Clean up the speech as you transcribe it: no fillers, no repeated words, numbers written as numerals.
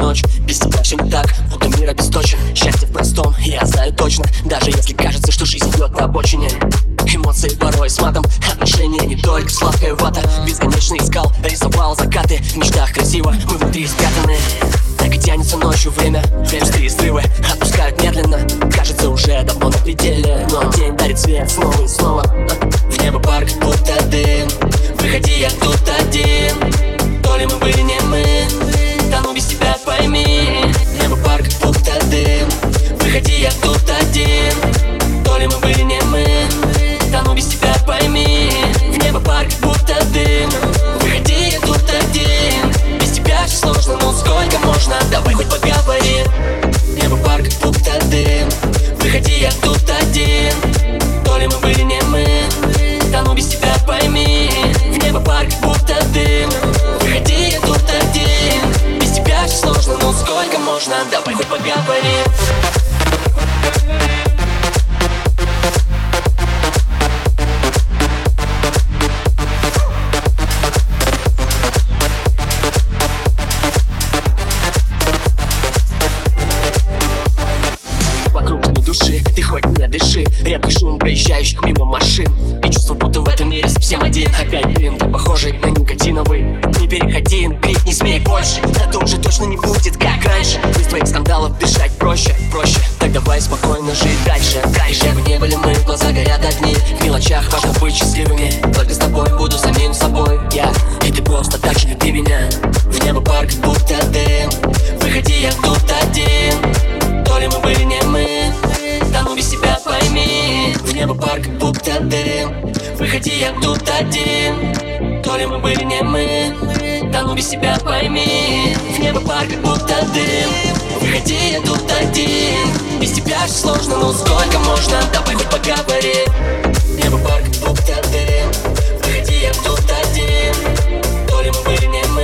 ночь. Без тебя все не так, будто мир обесточен. Счастье в простом, я знаю точно. Даже если кажется, что жизнь идет на обочине. Эмоции порой с матом, отношения не только сладкая вата. Бесконечно искал, рисовал закаты. В мечтах красиво, мы внутри спрятаны. Так и тянется ночью время. Пустые срывы отпускают медленно. Кажется, уже давно на пределе, но день дарит свет снова и снова. В небо парк, будто дым. Выходи, я тут один. То ли мы были не мы, тону без тебя, пойми. В небо парк, будто дым. Выходи, я тут один. То ли мы были не мы, тону без тебя, пойми. В небо парк, будто дым. Выходи, я тут один. Без тебя все сложно, но сколько можно? Давай хоть поговорим. Небо парк, будто дым. Выходи, я тут один. То ли мы были не мы, тону без тебя, пойми. В небо парк, будто дым. Выходи, я тут один. Без тебя все сложно, но сколько можно? Давай хоть поговорим. Ты хоть не дыши, редкий шум проезжающих мимо машин. И чувство, будто в этом мире совсем один. Опять блин, ты похожий на никотиновый. Не переходи, крик, не смей больше. А то уже точно не будет, как раньше. Без твоих скандалов дышать проще. Так давай спокойно жить дальше. Где бы не были мы, глаза горят огни. В мелочах важно быть счастливыми. Только с тобой буду самим собой я. И ты просто так же люби меня. В небо парк, будто дым. Выходи, я тут один. То ли мы были не мы, тону без тебя, пойми. В небо парк, будто дым. Выходи, я тут один. То ли мы были не мы, тону без тебя, пойми. В небо парк, будто дым. Выходи, я тут один. Без тебя все сложно, но сколько можно? Давай хоть поговорим. Небо парк, будто дым. Выходи, я тут один. То ли мы были не мы,